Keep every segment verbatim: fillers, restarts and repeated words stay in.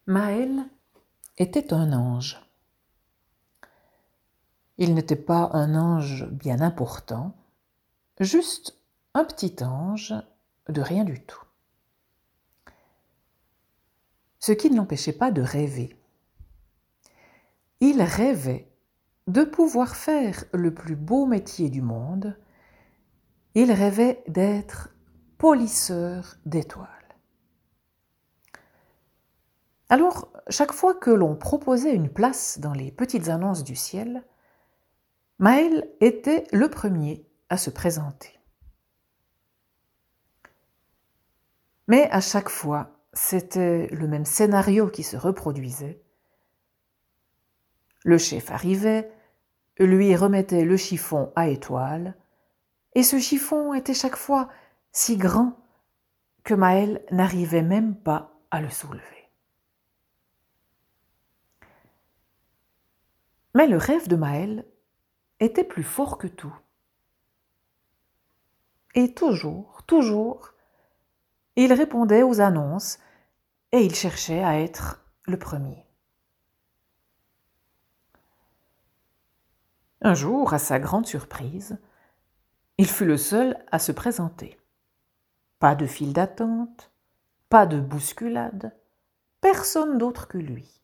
Maël était un ange. Il n'était pas un ange bien important, juste un petit ange de rien du tout. Ce qui ne l'empêchait pas de rêver. Il rêvait de pouvoir faire le plus beau métier du monde. Il rêvait d'être polisseur d'étoiles. Alors, chaque fois que l'on proposait une place dans les petites annonces du ciel, Maël était le premier à se présenter. Mais à chaque fois, c'était le même scénario qui se reproduisait. Le chef arrivait, lui remettait le chiffon à étoiles, et ce chiffon était chaque fois si grand que Maël n'arrivait même pas à le soulever. Mais le rêve de Maël était plus fort que tout. Et toujours, toujours, il répondait aux annonces et il cherchait à être le premier. Un jour, à sa grande surprise, il fut le seul à se présenter. Pas de file d'attente, pas de bousculade, personne d'autre que lui.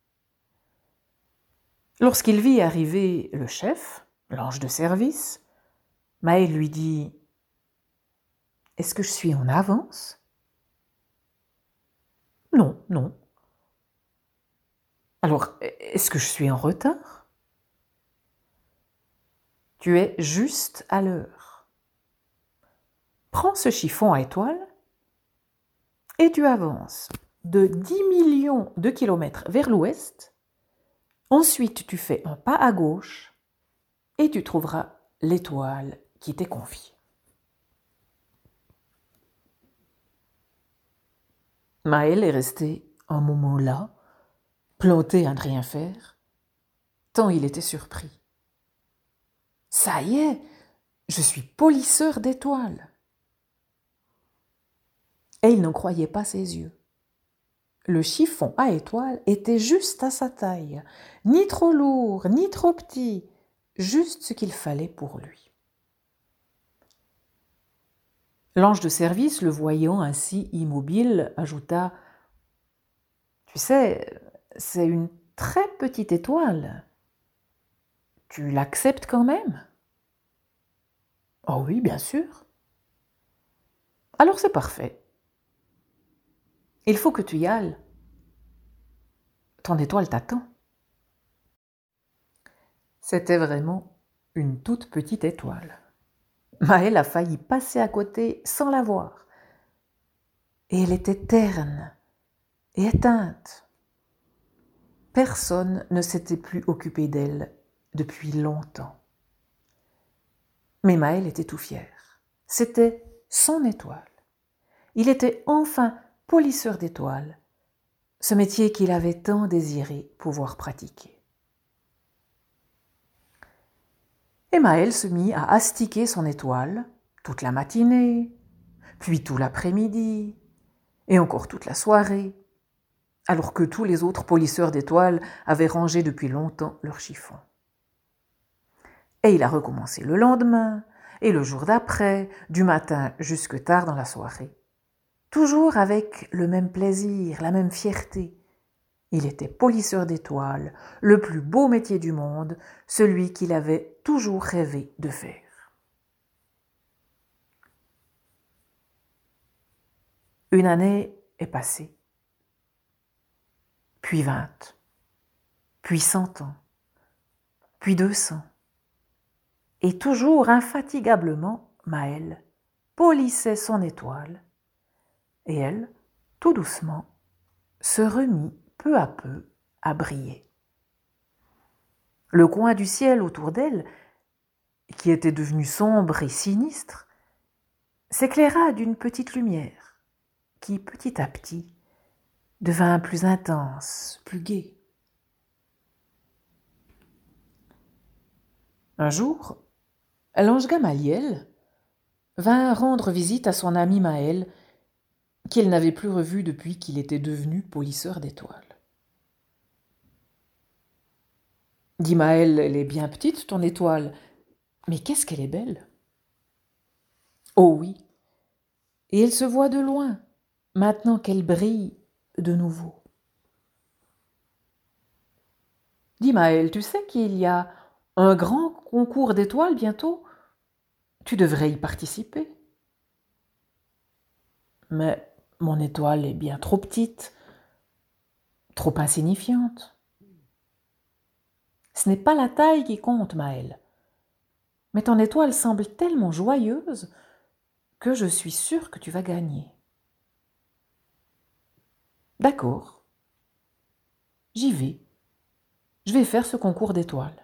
Lorsqu'il vit arriver le chef, l'ange de service, Maël lui dit « Est-ce que je suis en avance ?»« Non, non. »« Alors, est-ce que je suis en retard ?»« Tu es juste à l'heure. Prends ce chiffon à étoiles et tu avances de dix millions de kilomètres vers l'ouest. Ensuite, tu fais un pas à gauche et tu trouveras l'étoile qui t'est confiée. » Maël est resté un moment là, planté à ne rien faire, tant il était surpris. « Ça y est, je suis polisseur d'étoiles. » Et il n'en croyait pas ses yeux. Le chiffon à étoiles était juste à sa taille, ni trop lourd, ni trop petit, juste ce qu'il fallait pour lui. L'ange de service, le voyant ainsi immobile, ajouta « Tu sais, c'est une très petite étoile. Tu l'acceptes quand même ?»« Oh oui, bien sûr. »« Alors c'est parfait. Il faut que tu y ailles. Ton étoile t'attend. » C'était vraiment une toute petite étoile. Maël a failli passer à côté sans la voir. Et elle était terne et éteinte. Personne ne s'était plus occupé d'elle depuis longtemps. Mais Maël était tout fier. C'était son étoile. Il était enfin polisseur d'étoiles, ce métier qu'il avait tant désiré pouvoir pratiquer. Et Maël se mit à astiquer son étoile toute la matinée, puis tout l'après-midi, et encore toute la soirée, alors que tous les autres polisseurs d'étoiles avaient rangé depuis longtemps leur chiffon. Et il a recommencé le lendemain, et le jour d'après, du matin jusque tard dans la soirée. Toujours avec le même plaisir, la même fierté. Il était polisseur d'étoiles, le plus beau métier du monde, celui qu'il avait toujours rêvé de faire. Une année est passée, puis vingt, puis cent ans, puis deux cents. Et toujours infatigablement, Maël polissait son étoile, et elle, tout doucement, se remit peu à peu à briller. Le coin du ciel autour d'elle, qui était devenu sombre et sinistre, s'éclaira d'une petite lumière qui, petit à petit, devint plus intense, plus gaie. Un jour, l'ange Gamaliel vint rendre visite à son ami Maël, qu'il n'avait plus revu depuis qu'il était devenu polisseur d'étoiles. Dit Maëlle, elle est bien petite, ton étoile, mais qu'est-ce qu'elle est belle. Oh oui, et elle se voit de loin, maintenant qu'elle brille de nouveau. Dis Maëlle, tu sais qu'il y a un grand concours d'étoiles bientôt? Tu devrais y participer. Mais mon étoile est bien trop petite, trop insignifiante. Ce n'est pas la taille qui compte, Maëlle. Mais ton étoile semble tellement joyeuse que je suis sûre que tu vas gagner. D'accord. J'y vais. Je vais faire ce concours d'étoiles.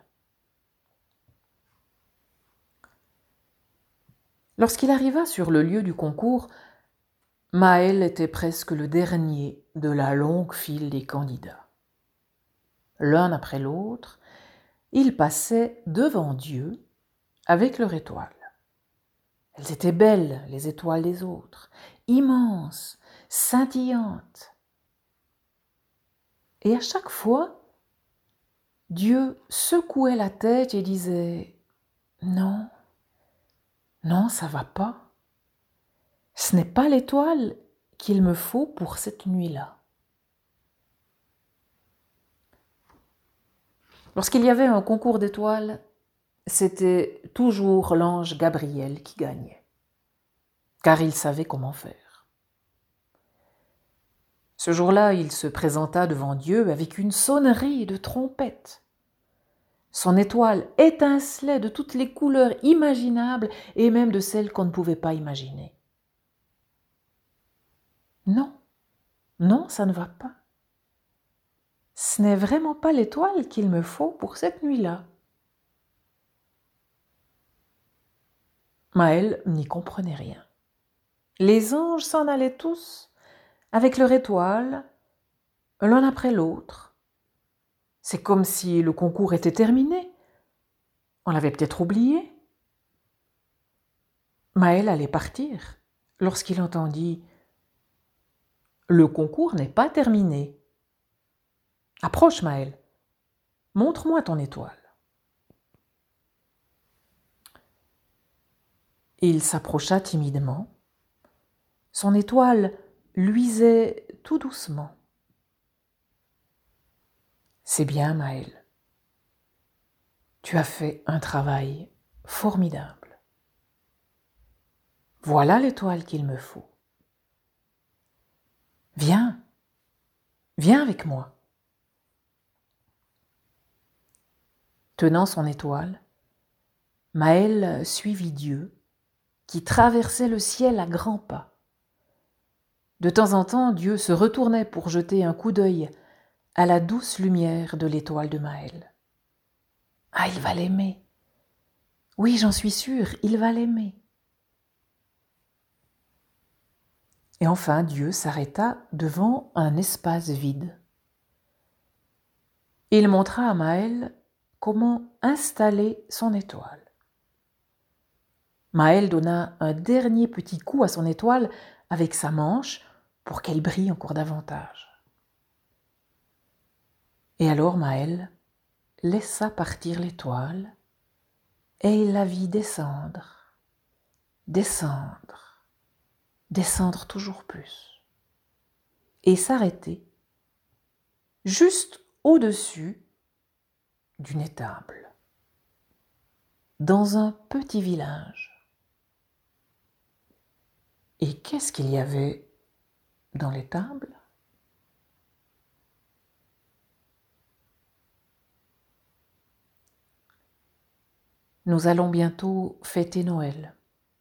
Lorsqu'il arriva sur le lieu du concours, Maëlle était presque le dernier de la longue file des candidats. L'un après l'autre, ils passaient devant Dieu avec leur étoile. Elles étaient belles, les étoiles des autres, immenses, scintillantes. Et à chaque fois, Dieu secouait la tête et disait « Non, non, ça va pas. Ce n'est pas l'étoile qu'il me faut pour cette nuit-là. » Lorsqu'il y avait un concours d'étoiles, c'était toujours l'ange Gabriel qui gagnait, car il savait comment faire. Ce jour-là, il se présenta devant Dieu avec une sonnerie de trompette. Son étoile étincelait de toutes les couleurs imaginables et même de celles qu'on ne pouvait pas imaginer. Non, non, ça ne va pas. Ce n'est vraiment pas l'étoile qu'il me faut pour cette nuit-là. Maëlle n'y comprenait rien. Les anges s'en allaient tous, avec leur étoile, l'un après l'autre. C'est comme si le concours était terminé. On l'avait peut-être oublié. Maëlle allait partir lorsqu'il entendit « Le concours n'est pas terminé. Approche, Maëlle. Montre-moi ton étoile. » Il s'approcha timidement. Son étoile luisait tout doucement. « C'est bien, Maëlle. Tu as fait un travail formidable. Voilà l'étoile qu'il me faut. Viens, viens avec moi. » Tenant son étoile, Maëlle suivit Dieu, qui traversait le ciel à grands pas. De temps en temps, Dieu se retournait pour jeter un coup d'œil à la douce lumière de l'étoile de Maëlle. « Ah, il va l'aimer. Oui, j'en suis sûre, il va l'aimer. » Et enfin, Dieu s'arrêta devant un espace vide. Il montra à Maëlle comment installer son étoile. Maëlle donna un dernier petit coup à son étoile avec sa manche pour qu'elle brille encore davantage. Et alors Maëlle laissa partir l'étoile et il la vit descendre, descendre, descendre toujours plus et s'arrêter juste au-dessus d'une étable, dans un petit village. Et qu'est-ce qu'il y avait dans l'étable? Nous allons bientôt fêter Noël.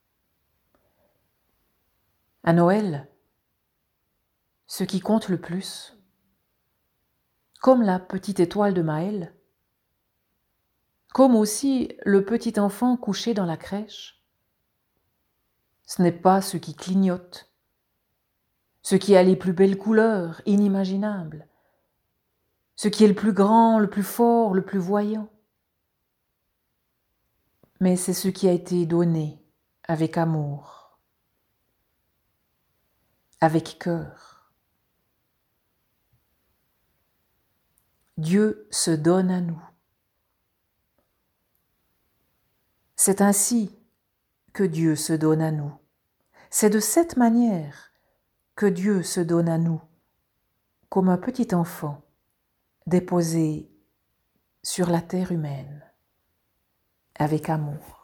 À Noël, ce qui compte le plus, comme la petite étoile de Maëlle, comme aussi le petit enfant couché dans la crèche, ce n'est pas ce qui clignote, ce qui a les plus belles couleurs inimaginables, ce qui est le plus grand, le plus fort, le plus voyant, mais c'est ce qui a été donné avec amour, avec cœur. Dieu se donne à nous C'est ainsi que Dieu se donne à nous. C'est de cette manière que Dieu se donne à nous, comme un petit enfant déposé sur la terre humaine, avec amour.